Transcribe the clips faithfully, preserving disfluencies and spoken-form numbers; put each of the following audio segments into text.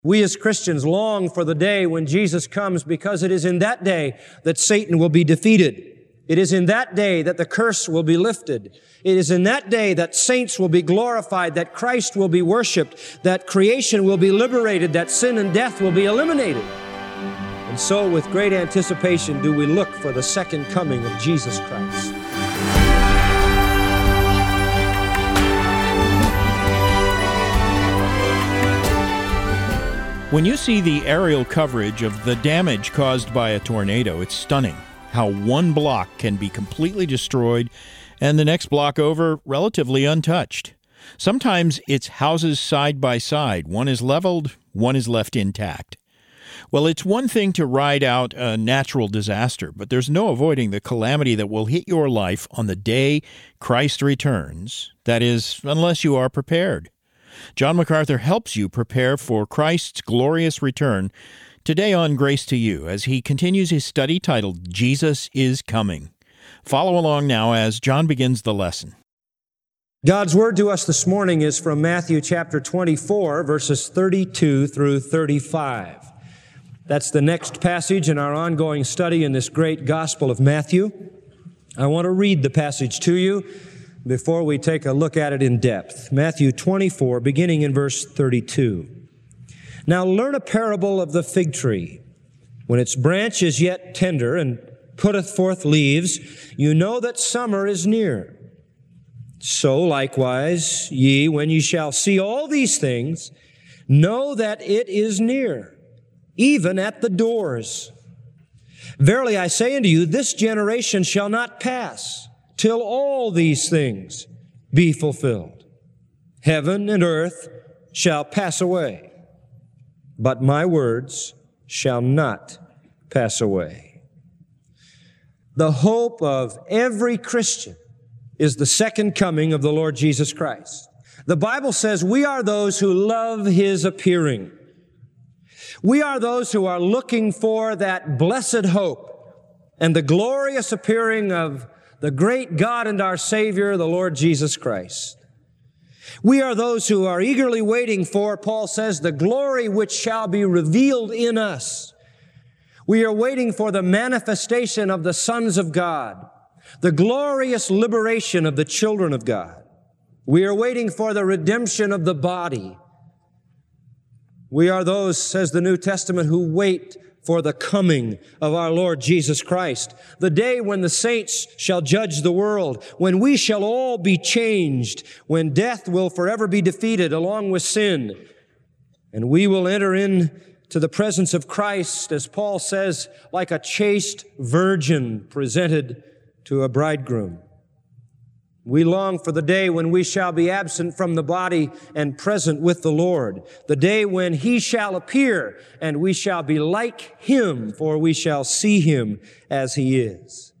We as Christians long for the day when Jesus comes because it is in that day that Satan will be defeated. It is in that day that the curse will be lifted. It is in that day that saints will be glorified, that Christ will be worshiped, that creation will be liberated, that sin and death will be eliminated. And so with great anticipation do we look for the second coming of Jesus Christ. When you see the aerial coverage of the damage caused by a tornado, it's stunning how one block can be completely destroyed and the next block over relatively untouched. Sometimes it's houses side by side. One is leveled, one is left intact. Well, it's one thing to ride out a natural disaster, but there's no avoiding the calamity that will hit your life on the day Christ returns. That is, unless you are prepared. John MacArthur helps you prepare for Christ's glorious return today on Grace to You as he continues his study titled Jesus is Coming. Follow along now as John begins the lesson. God's word to us this morning is from Matthew chapter twenty-four, verses thirty-two through thirty-five. That's the next passage in our ongoing study in this great Gospel of Matthew. I want to read the passage to you before we take a look at it in depth. Matthew twenty-four, beginning in verse thirty-two. Now learn a parable of the fig tree. When its branch is yet tender and putteth forth leaves, you know that summer is near. So likewise, ye, when ye shall see all these things, know that it is near, even at the doors. Verily I say unto you, this generation shall not pass till all these things be fulfilled. Heaven and earth shall pass away, but my words shall not pass away. The hope of every Christian is the second coming of the Lord Jesus Christ. The Bible says we are those who love His appearing. We are those who are looking for that blessed hope and the glorious appearing of the great God and our Savior, the Lord Jesus Christ. We are those who are eagerly waiting for, Paul says, the glory which shall be revealed in us. We are waiting for the manifestation of the sons of God, the glorious liberation of the children of God. We are waiting for the redemption of the body. We are those, says the New Testament, who wait for the coming of our Lord Jesus Christ, the day when the saints shall judge the world, when we shall all be changed, when death will forever be defeated along with sin, and we will enter into the presence of Christ, as Paul says, like a chaste virgin presented to a bridegroom. We long for the day when we shall be absent from the body and present with the Lord, the day when He shall appear and we shall be like Him, for we shall see Him as He is.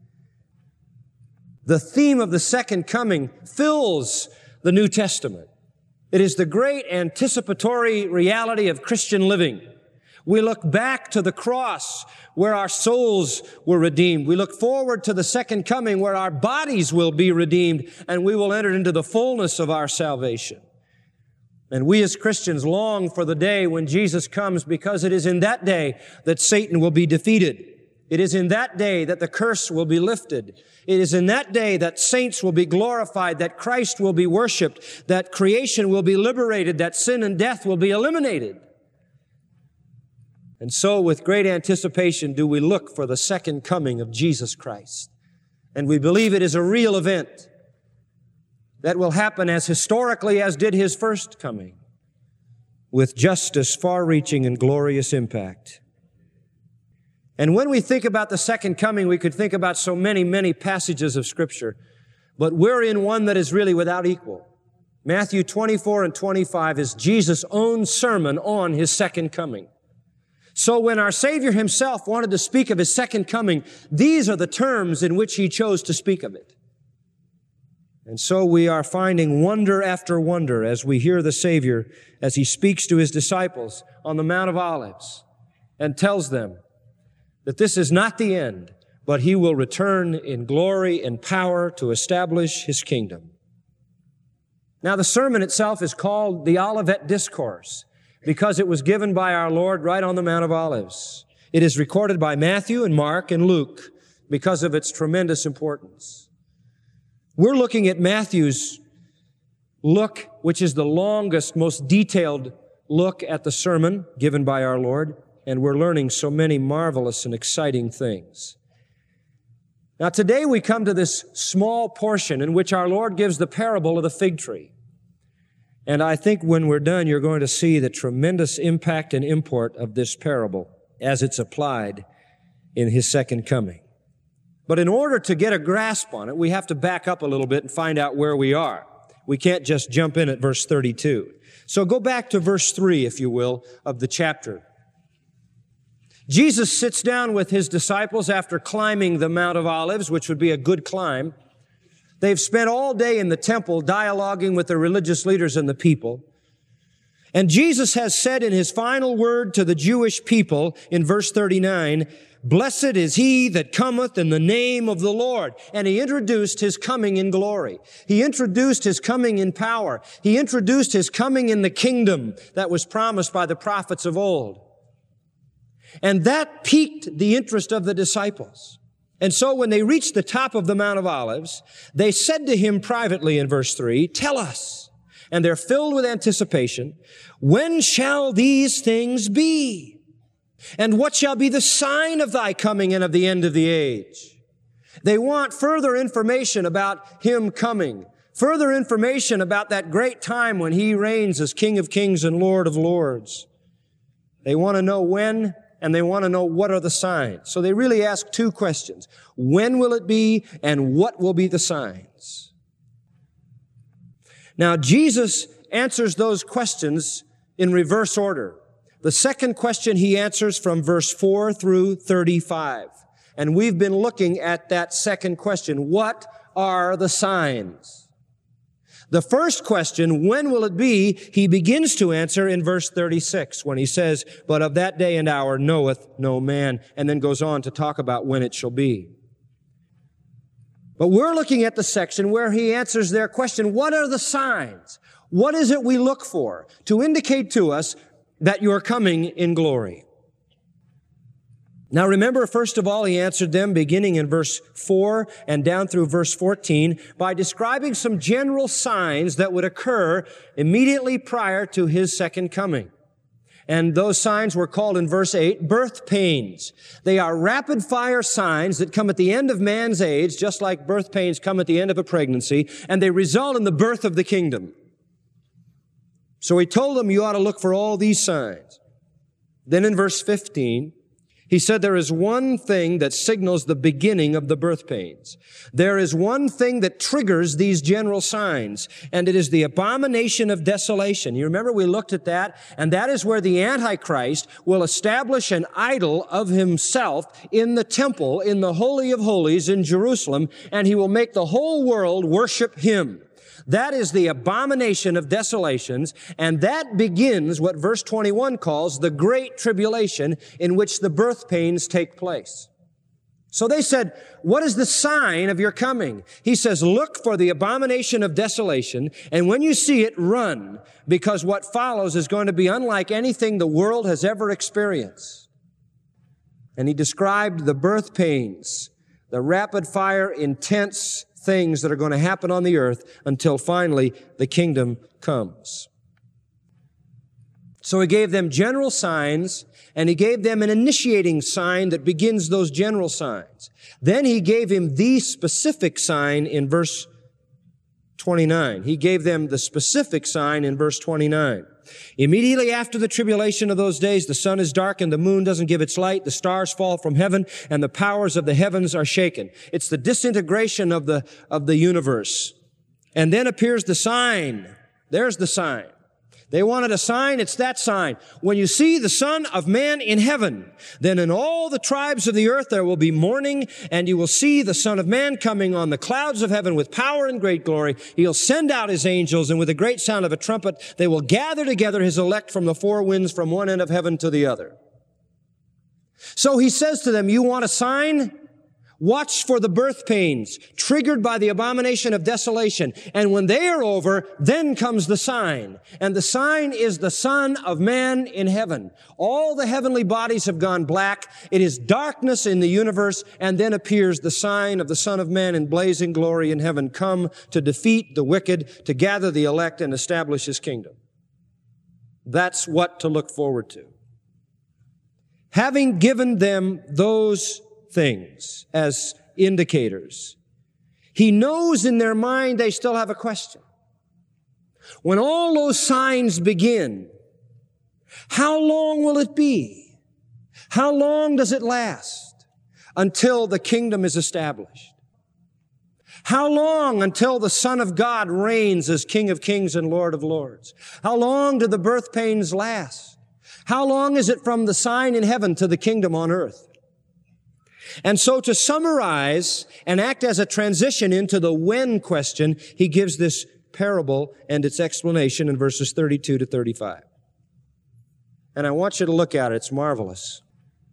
The theme of the second coming fills the New Testament. It is the great anticipatory reality of Christian living. We look back to the cross where our souls were redeemed. We look forward to the second coming where our bodies will be redeemed and we will enter into the fullness of our salvation. And we as Christians long for the day when Jesus comes because it is in that day that Satan will be defeated. It is in that day that the curse will be lifted. It is in that day that saints will be glorified, that Christ will be worshiped, that creation will be liberated, that sin and death will be eliminated. And so with great anticipation do we look for the second coming of Jesus Christ. And we believe it is a real event that will happen as historically as did His first coming, with justice far-reaching and glorious impact. And when we think about the second coming, we could think about so many, many passages of Scripture, but we're in one that is really without equal. Matthew twenty-four and twenty-five is Jesus' own sermon on His second coming. So when our Savior Himself wanted to speak of His second coming, these are the terms in which He chose to speak of it. And so we are finding wonder after wonder as we hear the Savior as He speaks to His disciples on the Mount of Olives and tells them that this is not the end, but He will return in glory and power to establish His kingdom. Now the sermon itself is called the Olivet Discourse. because it was given by our Lord right on the Mount of Olives. It is recorded by Matthew and Mark and Luke because of its tremendous importance. We're looking at Matthew's look, which is the longest, most detailed look at the sermon given by our Lord, and we're learning so many marvelous and exciting things. Now today we come to this small portion in which our Lord gives the parable of the fig tree. And I think when we're done, you're going to see the tremendous impact and import of this parable as it's applied in His second coming. But in order to get a grasp on it, we have to back up a little bit and find out where we are. We can't just jump in at verse thirty-two. So go back to verse three, if you will, of the chapter. Jesus sits down with His disciples after climbing the Mount of Olives, which would be a good climb. They've spent all day in the temple dialoguing with the religious leaders and the people. And Jesus has said in His final word to the Jewish people in verse thirty-nine, "Blessed is he that cometh in the name of the Lord." And He introduced His coming in glory. He introduced His coming in power. He introduced His coming in the kingdom that was promised by the prophets of old. And that piqued the interest of the disciples. And so when they reached the top of the Mount of Olives, they said to Him privately in verse three, "Tell us." And they're filled with anticipation. "When shall these things be? And what shall be the sign of Thy coming and of the end of the age?" They want further information about Him coming, further information about that great time when He reigns as King of Kings and Lord of Lords. They want to know when, and they want to know what are the signs. So they really ask two questions. When will it be, and what will be the signs? Now, Jesus answers those questions in reverse order. The second question He answers from verse four through thirty-five. And we've been looking at that second question. What are the signs? The first question, when will it be, He begins to answer in verse thirty-six when He says, "But of that day and hour knoweth no man," and then goes on to talk about when it shall be. But we're looking at the section where He answers their question, what are the signs? What is it we look for to indicate to us that you're coming in glory? Now remember, first of all, He answered them beginning in verse four and down through verse fourteen by describing some general signs that would occur immediately prior to His second coming. And those signs were called in verse eight, birth pains. They are rapid fire signs that come at the end of man's age, just like birth pains come at the end of a pregnancy, and they result in the birth of the kingdom. So He told them you ought to look for all these signs. Then in verse fifteen, He said there is one thing that signals the beginning of the birth pains. There is one thing that triggers these general signs, and it is the abomination of desolation. You remember we looked at that, and that is where the Antichrist will establish an idol of himself in the temple, in the Holy of Holies in Jerusalem, and he will make the whole world worship him. That is the abomination of desolations, and that begins what verse twenty-one calls the great tribulation in which the birth pains take place. So they said, what is the sign of your coming? He says, look for the abomination of desolation, and when you see it, run, because what follows is going to be unlike anything the world has ever experienced. And he described the birth pains, the rapid fire, intense things that are going to happen on the earth until finally the kingdom comes. So he gave them general signs, and he gave them an initiating sign that begins those general signs. Then he gave him the specific sign in verse twenty-nine. He gave them the specific sign in verse twenty-nine. Immediately after the tribulation of those days, the sun is darkened, the moon doesn't give its light, the stars fall from heaven, and the powers of the heavens are shaken. It's the disintegration of the, of the universe. And then appears the sign. There's the sign. They wanted a sign, it's that sign. When you see the Son of Man in heaven, then in all the tribes of the earth there will be mourning, and you will see the Son of Man coming on the clouds of heaven with power and great glory. He'll send out His angels, and with a great sound of a trumpet, they will gather together His elect from the four winds, from one end of heaven to the other. So He says to them, you want a sign? Watch for the birth pains triggered by the abomination of desolation. And when they are over, then comes the sign. And the sign is the Son of Man in heaven. All the heavenly bodies have gone black. It is darkness in the universe. And then appears the sign of the Son of Man in blazing glory in heaven, come to defeat the wicked, to gather the elect and establish his kingdom. That's what to look forward to. Having given them those things as indicators, he knows in their mind they still have a question. When all those signs begin, how long will it be? How long does it last until the kingdom is established? How long until the Son of God reigns as King of Kings and Lord of Lords? How long do the birth pains last? How long is it from the sign in heaven to the kingdom on earth? And so to summarize and act as a transition into the when question, he gives this parable and its explanation in verses thirty-two to thirty-five. And I want you to look at it. It's marvelous.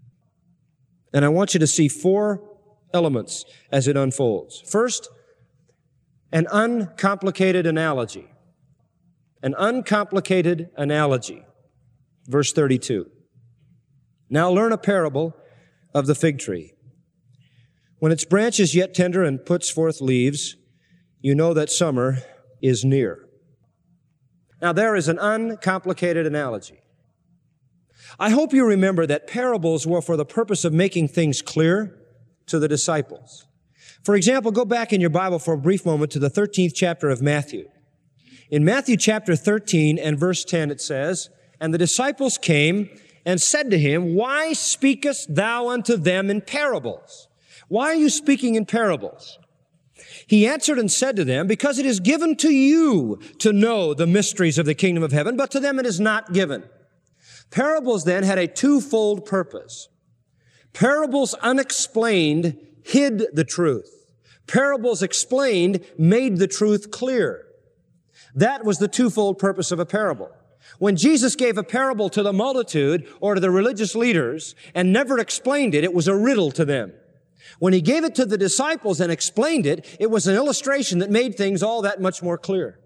And I want you to see four elements as it unfolds. First, an uncomplicated analogy. An uncomplicated analogy. Verse thirty-two. Now learn a parable of the fig tree. When its branch is yet tender and puts forth leaves, you know that summer is near. Now there is an uncomplicated analogy. I hope you remember that parables were for the purpose of making things clear to the disciples. For example, go back in your Bible for a brief moment to the thirteenth chapter of Matthew. In Matthew chapter thirteen and verse ten it says, "And the disciples came and said to him, Why speakest thou unto them in parables? Why are you speaking in parables? He answered and said to them, Because it is given to you to know the mysteries of the kingdom of heaven, but to them it is not given." Parables then had a twofold purpose. Parables unexplained hid the truth. Parables explained made the truth clear. That was the twofold purpose of a parable. When Jesus gave a parable to the multitude or to the religious leaders and never explained it, it was a riddle to them. When he gave it to the disciples and explained it, it was an illustration that made things all that much more clear.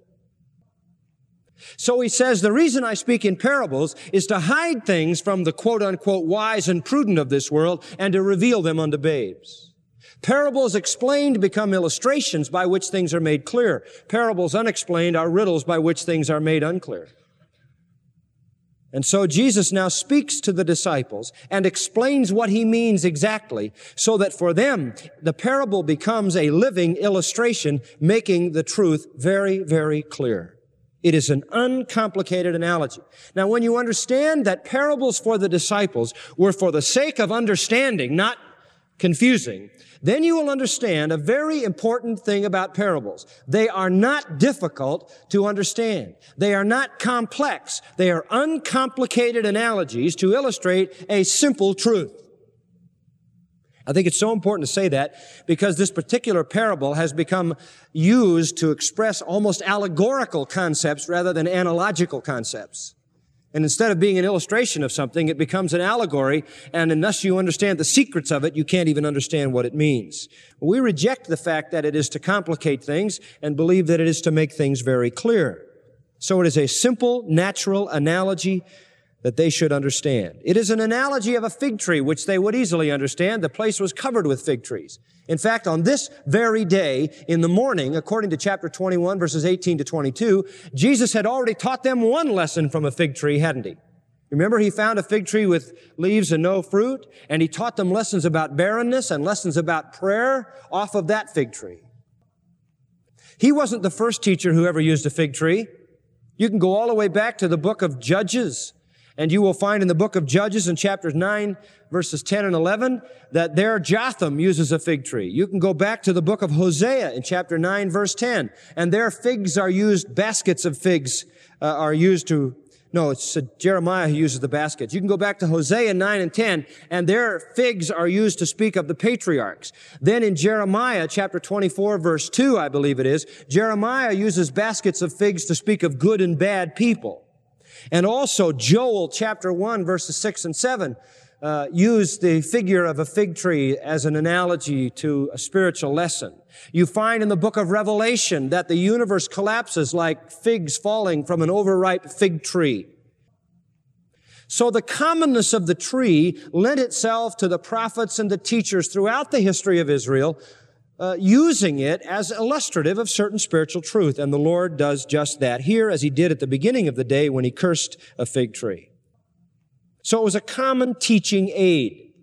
So he says, the reason I speak in parables is to hide things from the quote-unquote wise and prudent of this world and to reveal them unto babes. Parables explained become illustrations by which things are made clear. Parables unexplained are riddles by which things are made unclear. And so Jesus now speaks to the disciples and explains what he means exactly, so that for them, the parable becomes a living illustration, making the truth very, very clear. It is an uncomplicated analogy. Now, when you understand that parables for the disciples were for the sake of understanding, not confusing, then you will understand a very important thing about parables. They are not difficult to understand. They are not complex. They are uncomplicated analogies to illustrate a simple truth. I think it's so important to say that because this particular parable has become used to express almost allegorical concepts rather than analogical concepts. And instead of being an illustration of something, it becomes an allegory, and unless you understand the secrets of it, you can't even understand what it means. We reject the fact that it is to complicate things and believe that it is to make things very clear. So it is a simple, natural analogy that they should understand. It is an analogy of a fig tree, which they would easily understand. The place was covered with fig trees. In fact, on this very day, in the morning, according to chapter twenty-one, verses eighteen to twenty-two, Jesus had already taught them one lesson from a fig tree, hadn't he? Remember, he found a fig tree with leaves and no fruit, and he taught them lessons about barrenness and lessons about prayer off of that fig tree. He wasn't the first teacher who ever used a fig tree. You can go all the way back to the book of Judges, and you will find in the book of Judges in chapters nine, verses ten and eleven, that there Jotham uses a fig tree. You can go back to the book of Hosea in chapter nine, verse ten, and there figs are used, baskets of figs uh, are used to, no, it's uh, Jeremiah who uses the baskets. You can go back to Hosea nine and ten, and there figs are used to speak of the patriarchs. Then in Jeremiah chapter twenty-four, verse two, I believe it is, Jeremiah uses baskets of figs to speak of good and bad people. And also Joel chapter one, verses six and seven, uh, use the figure of a fig tree as an analogy to a spiritual lesson. You find in the book of Revelation that the universe collapses like figs falling from an overripe fig tree. So the commonness of the tree lent itself to the prophets and the teachers throughout the history of Israel, uh, using it as illustrative of certain spiritual truth. And the Lord does just that here, as he did at the beginning of the day when he cursed a fig tree. So it was a common teaching aid.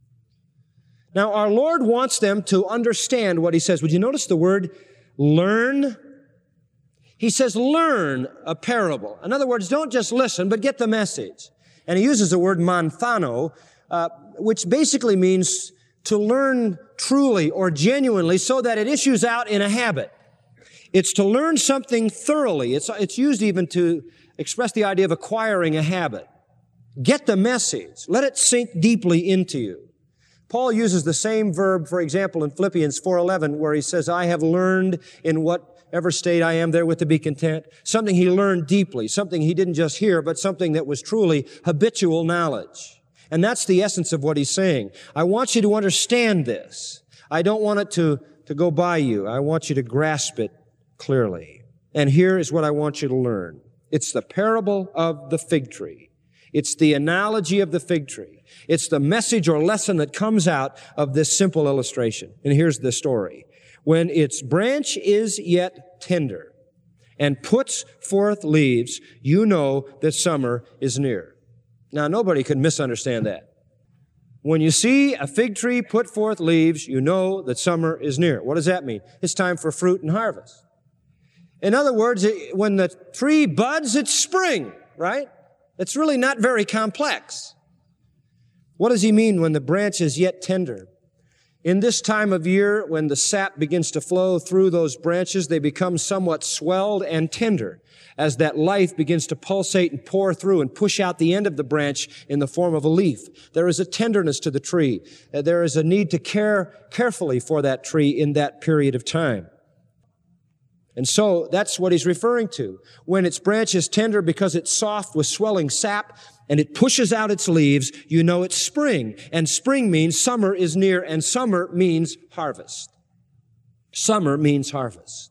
Now, our Lord wants them to understand what he says. Would you notice the word learn? He says, learn a parable. In other words, don't just listen, but get the message. And he uses the word manthano, uh, which basically means to learn truly or genuinely so that it issues out in a habit. It's to learn something thoroughly. It's, it's used even to express the idea of acquiring a habit. Get the message. Let it sink deeply into you. Paul uses the same verb, for example, in Philippians four eleven, where he says, I have learned in whatever state I am therewith to be content. Something he learned deeply, something he didn't just hear, but something that was truly habitual knowledge. And that's the essence of what he's saying. I want you to understand this. I don't want it to, to go by you. I want you to grasp it clearly. And here is what I want you to learn. It's the parable of the fig tree. It's the analogy of the fig tree. It's the message or lesson that comes out of this simple illustration. And here's the story. When its branch is yet tender and puts forth leaves, you know that summer is near. Now, nobody can misunderstand that. When you see a fig tree put forth leaves, you know that summer is near. What does that mean? It's time for fruit and harvest. In other words, when the tree buds, it's spring, right? It's really not very complex. What does he mean when the branch is yet tender? In this time of year, when the sap begins to flow through those branches, they become somewhat swelled and tender as that life begins to pulsate and pour through and push out the end of the branch in the form of a leaf. There is a tenderness to the tree. There is a need to care carefully for that tree in that period of time. And so that's what he's referring to. When its branch is tender because it's soft with swelling sap and it pushes out its leaves, you know it's spring. And spring means summer is near, and summer means harvest. Summer means harvest.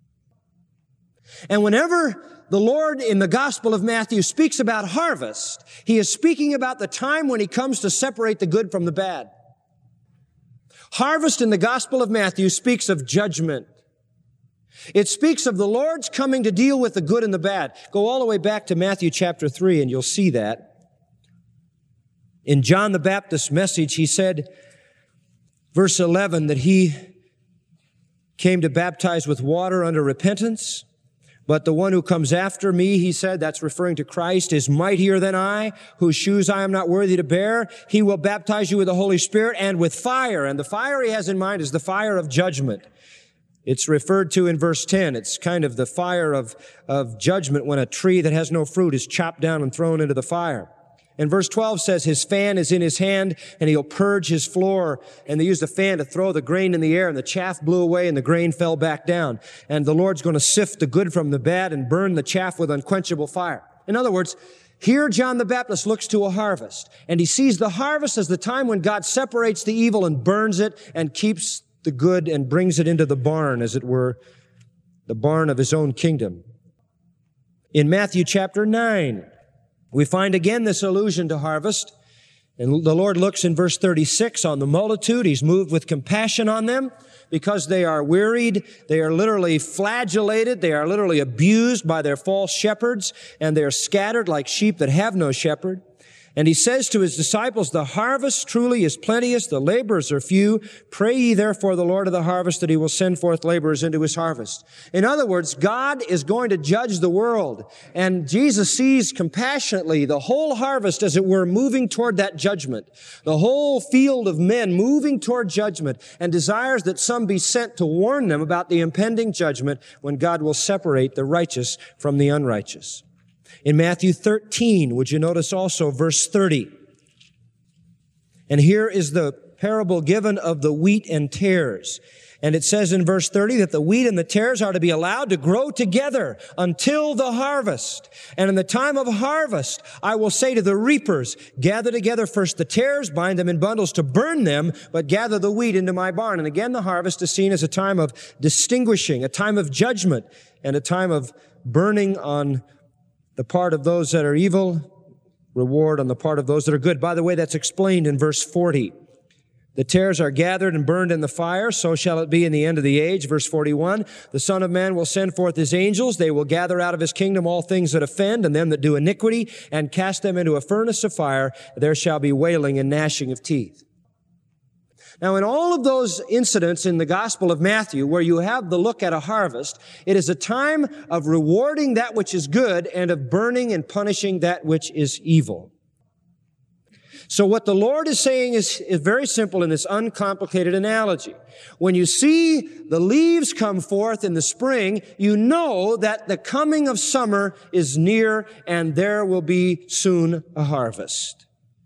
And whenever the Lord in the Gospel of Matthew speaks about harvest, he is speaking about the time when he comes to separate the good from the bad. Harvest in the Gospel of Matthew speaks of judgment. It speaks of the Lord's coming to deal with the good and the bad. Go all the way back to Matthew chapter three and you'll see that. In John the Baptist's message, he said, verse eleven, that he came to baptize with water unto repentance. But the one who comes after me, he said, that's referring to Christ, is mightier than I, whose shoes I am not worthy to bear. He will baptize you with the Holy Spirit and with fire. And the fire he has in mind is the fire of judgment. It's referred to in verse ten. It's kind of the fire of, of judgment when a tree that has no fruit is chopped down and thrown into the fire. And verse twelve says, his fan is in his hand and he'll purge his floor. And they used a fan to throw the grain in the air, and the chaff blew away and the grain fell back down. And the Lord's going to sift the good from the bad and burn the chaff with unquenchable fire. In other words, here John the Baptist looks to a harvest, and he sees the harvest as the time when God separates the evil and burns it and keeps the good and brings it into the barn, as it were, the barn of his own kingdom. In Matthew chapter nine, we find again this allusion to harvest. And the Lord looks in verse thirty-six on the multitude. He's moved with compassion on them because they are wearied. They are literally flagellated. They are literally abused by their false shepherds, and they are scattered like sheep that have no shepherd. And he says to his disciples, the harvest truly is plenteous, the laborers are few. Pray ye therefore the Lord of the harvest that he will send forth laborers into his harvest. In other words, God is going to judge the world. And Jesus sees compassionately the whole harvest, as it were, moving toward that judgment. The whole field of men moving toward judgment, and desires that some be sent to warn them about the impending judgment when God will separate the righteous from the unrighteous. In Matthew thirteen, would you notice also verse thirty? And here is the parable given of the wheat and tares. And it says in verse thirty that the wheat and the tares are to be allowed to grow together until the harvest. And in the time of harvest, I will say to the reapers, gather together first the tares, bind them in bundles to burn them, but gather the wheat into my barn. And again, the harvest is seen as a time of distinguishing, a time of judgment, and a time of burning on the part of those that are evil, reward on the part of those that are good. By the way, that's explained in verse forty. The tares are gathered and burned in the fire, so shall it be in the end of the age. Verse forty-one, the Son of Man will send forth his angels. They will gather out of his kingdom all things that offend and them that do iniquity, and cast them into a furnace of fire. There shall be wailing and gnashing of teeth. Now, in all of those incidents in the Gospel of Matthew, where you have the look at a harvest, it is a time of rewarding that which is good and of burning and punishing that which is evil. So what the Lord is saying is, is very simple in this uncomplicated analogy. When you see the leaves come forth in the spring, you know that the coming of summer is near and there will be soon a harvest.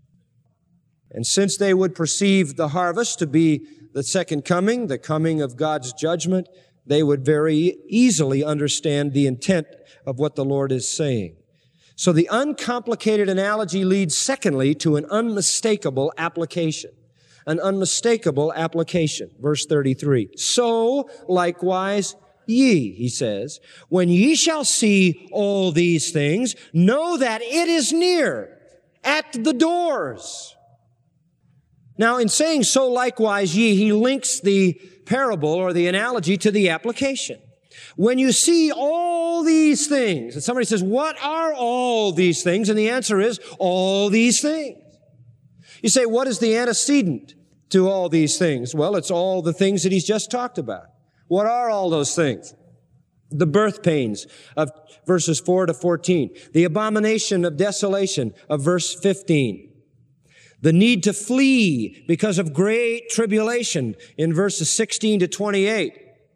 And since they would perceive the harvest to be the second coming, the coming of God's judgment, they would very easily understand the intent of what the Lord is saying. So the uncomplicated analogy leads, secondly, to an unmistakable application. An unmistakable application. Verse thirty-three. So, likewise, ye, he says, when ye shall see all these things, know that it is near, at the doors. Now, in saying so likewise ye, he links the parable or the analogy to the application. When you see all these things, and somebody says, what are all these things? And the answer is, all these things. You say, what is the antecedent to all these things? Well, it's all the things that he's just talked about. What are all those things? The birth pains of verses four to fourteen. The abomination of desolation of verse fifteen. The need to flee because of great tribulation in verses sixteen to twenty-eight.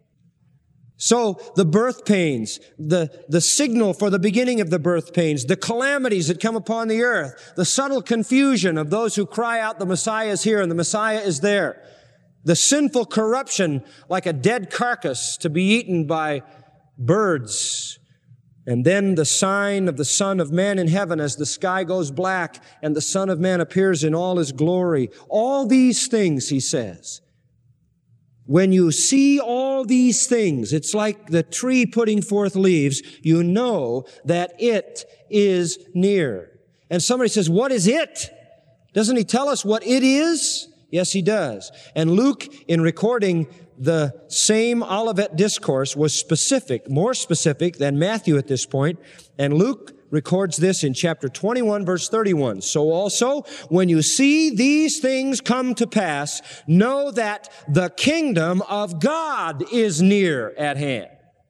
So the birth pains, the, the signal for the beginning of the birth pains, the calamities that come upon the earth, the subtle confusion of those who cry out the Messiah is here and the Messiah is there, the sinful corruption like a dead carcass to be eaten by birds, and then the sign of the Son of Man in heaven as the sky goes black and the Son of Man appears in all his glory. All these things, he says. When you see all these things, it's like the tree putting forth leaves, you know that it is near. And somebody says, what is it? Doesn't he tell us what it is? Yes, he does. And Luke, in recording the same Olivet discourse, was specific, more specific than Matthew at this point. And Luke records this in chapter twenty-one, verse thirty-one. So also, when you see these things come to pass, know that the kingdom of God is near at hand.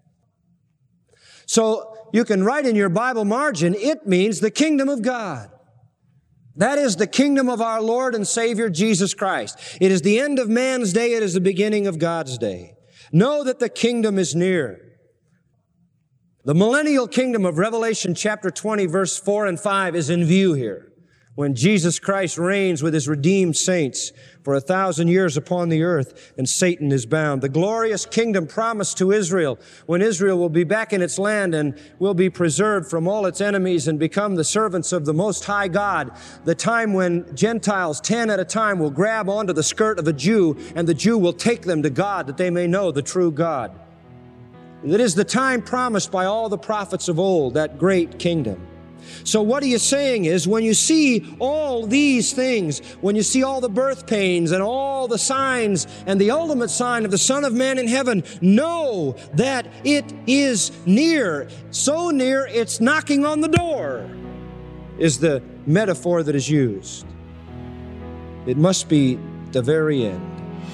So you can write in your Bible margin, it means the kingdom of God. That is the kingdom of our Lord and Savior, Jesus Christ. It is the end of man's day. It is the beginning of God's day. Know that the kingdom is near. The millennial kingdom of Revelation chapter twenty, verse four and five is in view here, when Jesus Christ reigns with his redeemed saints for a thousand years upon the earth and Satan is bound. The glorious kingdom promised to Israel, when Israel will be back in its land and will be preserved from all its enemies and become the servants of the Most High God. The time when Gentiles, ten at a time, will grab onto the skirt of a Jew and the Jew will take them to God that they may know the true God. It is the time promised by all the prophets of old, that great kingdom. So what he is saying is, when you see all these things, when you see all the birth pains and all the signs and the ultimate sign of the Son of Man in heaven, know that it is near. So near, it's knocking on the door, is the metaphor that is used. It must be the very end.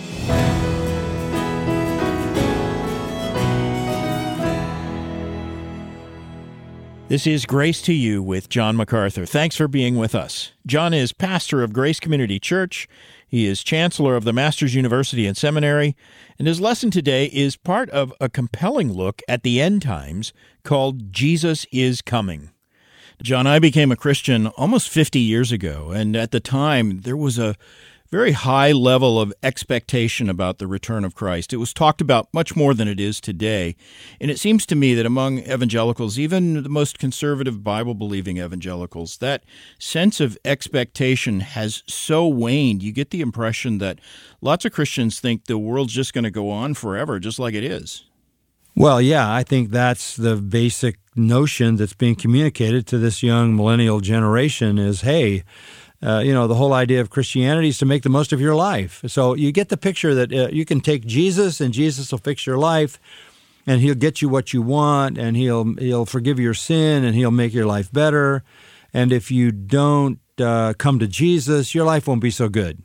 This is Grace to You with John MacArthur. Thanks for being with us. John is pastor of Grace Community Church. He is chancellor of the Masters University and Seminary. And his lesson today is part of a compelling look at the end times called Jesus is Coming. John, I became a Christian almost fifty years ago. And at the time, there was a very high level of expectation about the return of Christ. It was talked about much more than it is today. And it seems to me that among evangelicals, even the most conservative Bible-believing evangelicals, that sense of expectation has so waned. You get the impression that lots of Christians think the world's just going to go on forever, just like it is. Well, yeah, I think that's the basic notion that's being communicated to this young millennial generation is, hey, Uh, you know, the whole idea of Christianity is to make the most of your life. So you get the picture that uh, you can take Jesus and Jesus will fix your life and he'll get you what you want and he'll he'll forgive your sin and he'll make your life better. And if you don't uh, come to Jesus, your life won't be so good.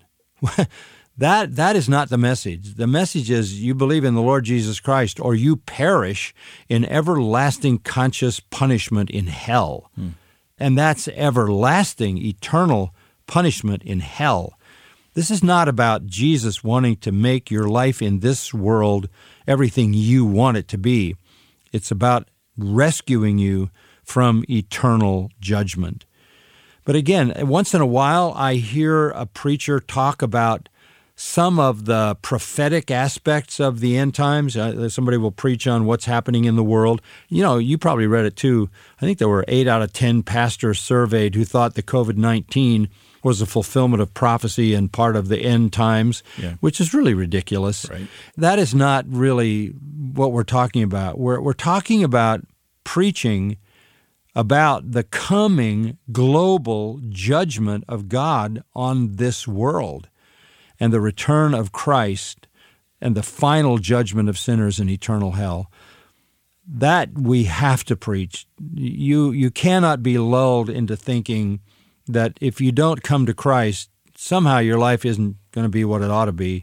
that That is not the message. The message is you believe in the Lord Jesus Christ or you perish in everlasting conscious punishment in hell. Hmm. And that's everlasting, eternal punishment in hell. This is not about Jesus wanting to make your life in this world everything you want it to be. It's about rescuing you from eternal judgment. But again, once in a while, I hear a preacher talk about some of the prophetic aspects of the end times. Uh, somebody will preach on what's happening in the world. You know, you probably read it too. I think there were eight out of ten pastors surveyed who thought the covid nineteen was a fulfillment of prophecy and part of the end times, yeah. which is really ridiculous. Right. That is not really what we're talking about. We're, we're talking about preaching about the coming global judgment of God on this world and the return of Christ and the final judgment of sinners in eternal hell. That we have to preach. You you cannot be lulled into thinking that if you don't come to Christ, somehow your life isn't going to be what it ought to be.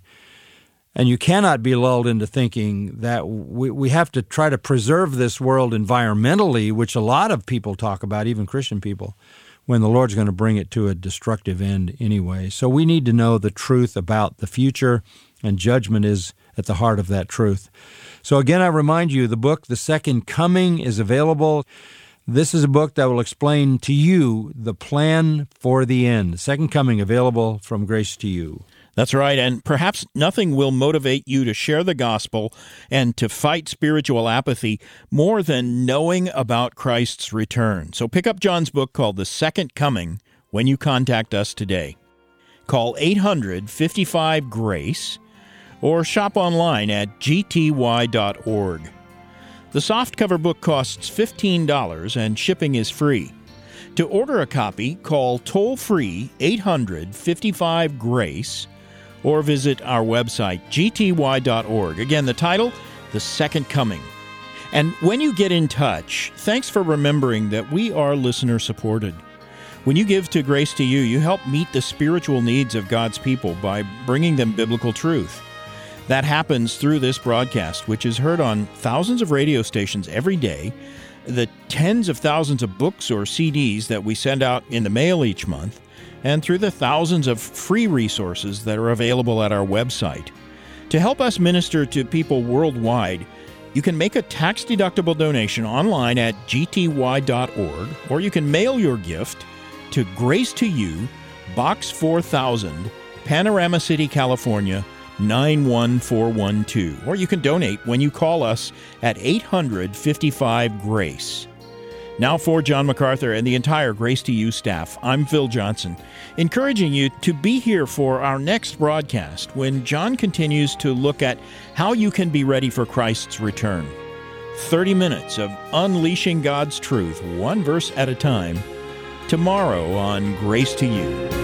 And you cannot be lulled into thinking that we, we have to try to preserve this world environmentally, which a lot of people talk about, even Christian people, when the Lord's going to bring it to a destructive end anyway. So we need to know the truth about the future, and judgment is at the heart of that truth. So again, I remind you, the book, The Second Coming, is available. This is a book that will explain to you the plan for the end. The Second Coming, available from Grace to You. That's right, and perhaps nothing will motivate you to share the gospel and to fight spiritual apathy more than knowing about Christ's return. So pick up John's book called The Second Coming when you contact us today. Call eight hundred, fifty-five, GRACE or shop online at g t y dot org. The softcover book costs fifteen dollars and shipping is free. To order a copy, call toll-free eight hundred, fifty-five, GRACE or visit our website, g t y dot org. Again, the title, The Second Coming. And when you get in touch, thanks for remembering that we are listener-supported. When you give to Grace to You, you help meet the spiritual needs of God's people by bringing them biblical truth. That happens through this broadcast, which is heard on thousands of radio stations every day, the tens of thousands of books or C Ds that we send out in the mail each month, and through the thousands of free resources that are available at our website. To help us minister to people worldwide, you can make a tax-deductible donation online at g t y dot org, or you can mail your gift to Grace to You, Box four thousand, Panorama City, California, nine one four one two. Or you can donate when you call us at eight hundred, fifty-five, GRACE. Now for John MacArthur and the entire Grace to You staff, I'm Phil Johnson, encouraging you to be here for our next broadcast when John continues to look at how you can be ready for Christ's return. thirty minutes of unleashing God's truth, one verse at a time, tomorrow on Grace to You.